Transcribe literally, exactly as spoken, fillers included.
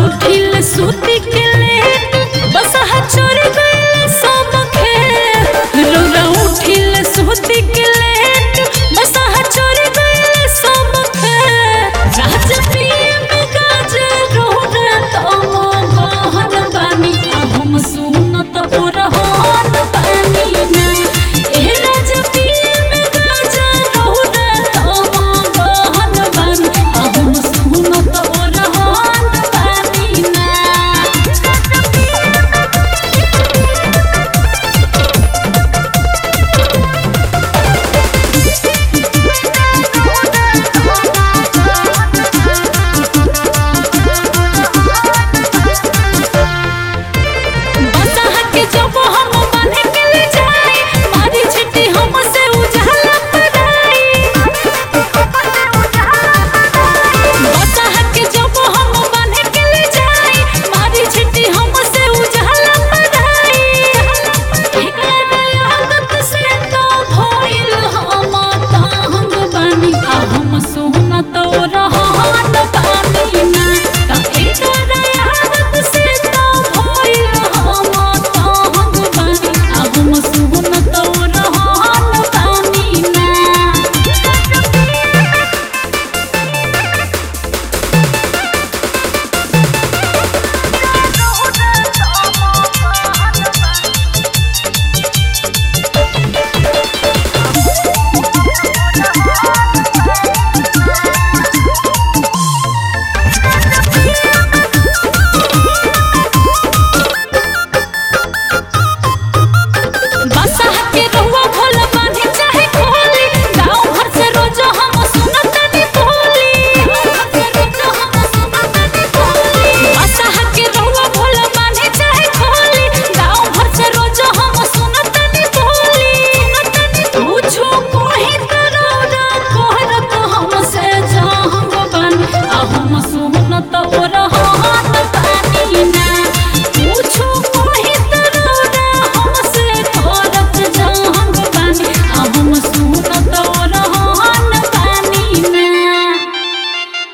उठिल सूती के लेट बस चोर गइल सब खेत रौरा उठिल सूती के लेट बस चोर गइल सब खेत राज प्रेम गाजे रौरा तमो गहन बानी हम सुनत पुरहन बानी ना ए राज प्रेम गाजे रौरा तमो गहन बानी हम सुनत पुरहन बानी ना। बसहा के जब हम बांधे के ले जाई मारी छिटी हमसे उजाला पड़ाई बसहा के जब हम बांधे के ले जाई मारी छिटी हमसे उजाला पड़ाई एकरा आदत से तो भइल हम तांग बानी आ हम सुनत रहन बानी ना त एकरा आदत से तो भइल हम तांग बानी आ हम सुनत रहन बानी ना। बसहा के रहुआ भोला बांधी चाहे खोली गाँव भर से रोज हम सुनतानी बोली बसहा के रहुआ भोला बांधी चाहे खोली गाँव भर से रोज हम सुनतानी बोली पूछो कोही करौरा कहरत हमसे जहंग बानी आ हम सुनत